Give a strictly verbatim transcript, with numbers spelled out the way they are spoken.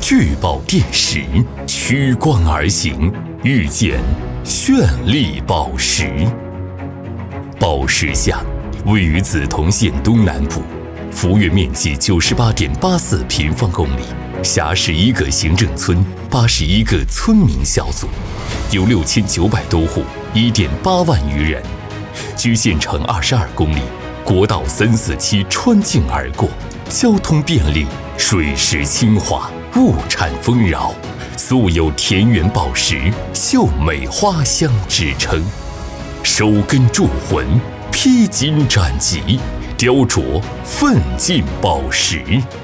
聚宝殿石，曲光而行，遇见绚丽宝石。宝石巷位于梓潼县东南部，幅员面积九十八点八四平方公里，辖十一个行政村，八十一个村民小组，有六千九百多户，一点八万余人。距县城二十二公里，国道三四七穿境而过，交通便利，水势清滑，物产丰饶，素有田园宝石、秀美花香之称。手耕铸魂，披荆斩棘，雕琢奋进宝石。